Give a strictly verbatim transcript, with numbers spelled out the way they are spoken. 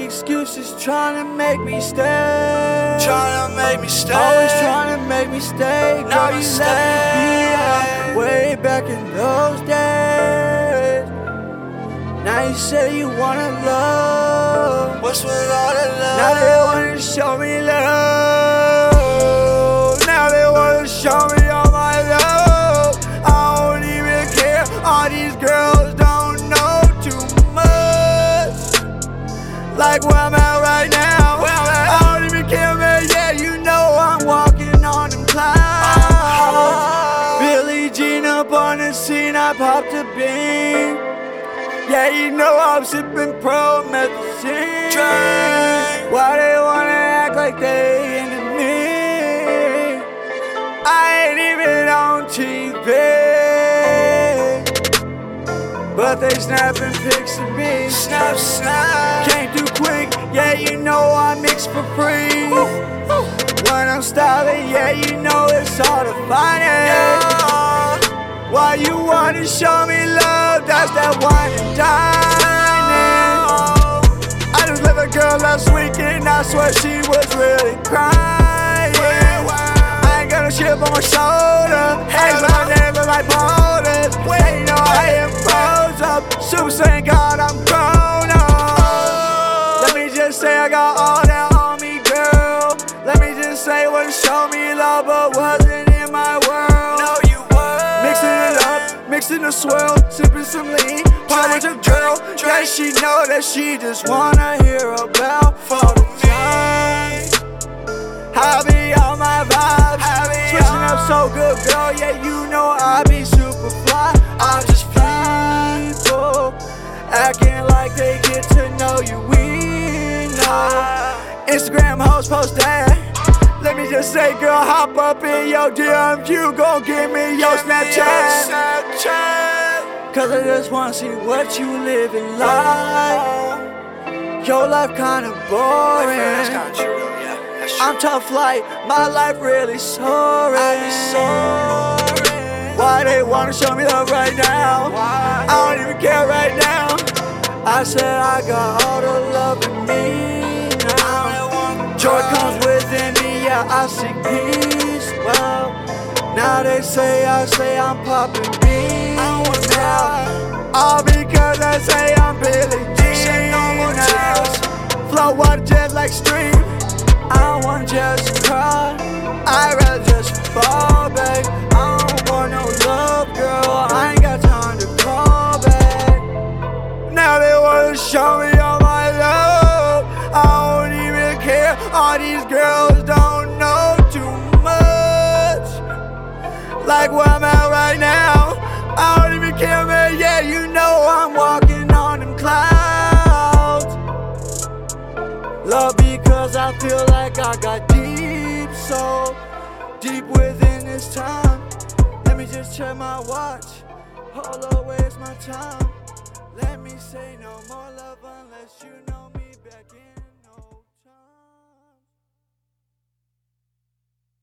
excuses, trying to make me stay. Trying to make me stay. Always trying to make me stay. Girl, you stay. let me be out way back in those days. Now you say you wanna love. What's with all the love? Now they wanna show me love. Now they wanna show me all my love. I don't even care. All these girls don't know too much. Like where I'm at right now. Where I'm at. I don't even care, man. Yeah, you know I'm walking on them clouds. Billie Jean up on the scene, I popped a bean. Yeah, you know I'm sipping promethazine. Drink. Why they wanna act like they into me? I ain't even on T V, but they snapping pics of me. Snap, snap. Came through quick, yeah, you know I mix for free. Ooh, ooh. When I'm styling, yeah, you know it's all the finest. Yeah. Why you wanna show me love? That's that wine and dining. I just left a girl last weekend, I swear she was really crying. I ain't got a chip on my shoulder. Hands on my name look like boulders. They know I am froze up. Super Saiyan God, I'm grown up. Let me just say I got all that on me, girl. Let me just say what show me love, but wasn't in my world. No, you were. Mixing it up, mixing the swirl, sipping some lean. Pop with your girl, yeah, she know that she just wanna hear about for the time. I be on my vibes, switching up so good, girl. Yeah, you know I be super fly. I'm just people acting like they get to know you. We know Instagram hoes post that. Let me just say, girl, hop up in your D M. You gon' give me your Snapchat. Snapchat. Cause I just wanna see what you living like. Your life kinda boring. That's kinda true though, yeah. That's true. I'm tough like my life really soaring. I be soaring. Why they wanna show me love right now? Why? I don't even care right now. I said I got all the love in me now. Joy comes within me, yeah, I seek peace. Well, now they say I say I'm popping beans. I wanna now. All because I say I'm Billie Jean. No more tears. Flow water jet like stream. I don't wanna just cry, I'd rather just fall back. I don't want no love, girl, I ain't got time to call back. Now they wanna show me all my love. I don't even care, all these girls don't know too much. Like where I'm at right now, I don't even care, man. Yeah, you know I'm walking on them clouds. Love because I feel like I got deep soul, deep within this time. Let me just check my watch. Hold up, where's my time? Let me say no more love unless you know me back in.